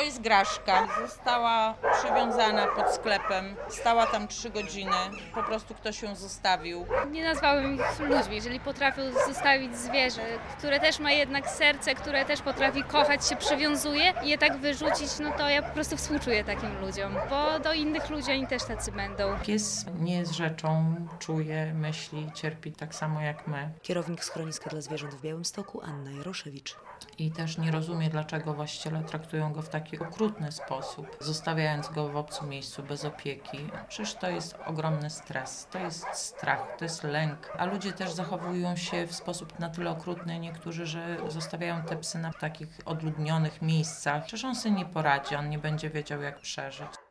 jest Graszka. Została przywiązana pod sklepem. Stała tam 3 godziny. Po prostu ktoś ją zostawił. Nie nazwałabym ich ludźmi, jeżeli potrafią zostawić zwierzę, które też ma jednak serce, które też potrafi kochać, się przywiązuje i je tak wyrzucić, no to ja po prostu współczuję takim ludziom, bo do innych ludzi oni też tacy będą. Pies nie jest rzeczą, czuje, myśli, cierpi tak samo jak my. Kierownik schroniska dla zwierząt w Białymstoku Anna Jaroszewicz. I też nie rozumie, dlaczego właściciele traktują go w taki okrutny sposób, zostawiając go w obcym miejscu bez opieki. Przecież to jest ogromny stres, to jest strach, to jest lęk, a ludzie też zachowują się w sposób na tyle okrutny, niektórzy, że zostawiają te psy na takich odludnionych miejscach. Przecież on sobie nie poradzi, on nie będzie wiedział, jak przeżyć.